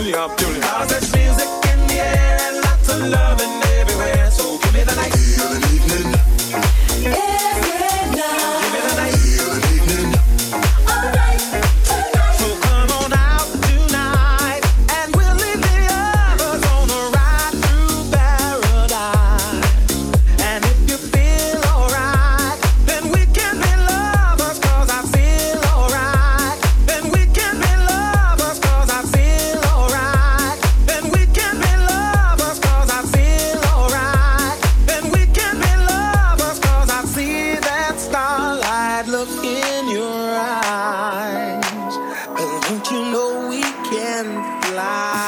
up, Julia. Cause there's music in the air and lots of loving everywhere. So give me the night. Feel an evening. Every night. Give me the night. Feel an evening. All right, tonight. So come on out tonight and we'll leave the others on a ride through paradise. And if you feel alright, then we can be lovers. Cause I feel alright. Then we can be lovers. Cause I feel alright. Then we can be lovers. Cause I feel alright. Then we can be lovers. Cause I see that starlight look in your eyes. And don't you know we can fly?